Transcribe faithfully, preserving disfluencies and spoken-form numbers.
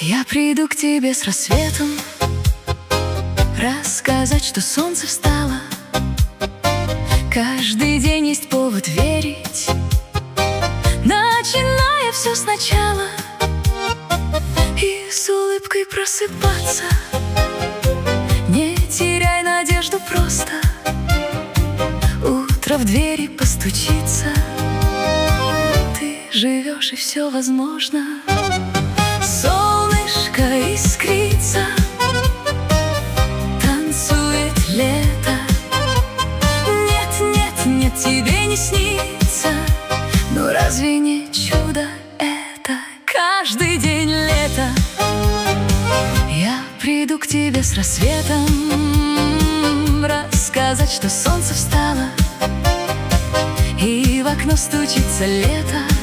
Я приду к тебе с рассветом, рассказать, что солнце встало. Каждый день есть повод верить, начиная все сначала, и с улыбкой просыпаться. Не теряй надежду просто, утро в двери постучится. Ты живешь, и все возможно. Солнышко искрится, танцует лето. Нет, нет, нет, тебе не снится. Но разве не чудо это? Каждый день лето. Я приду к тебе с рассветом, рассказать, что солнце встало, и в окно стучится лето.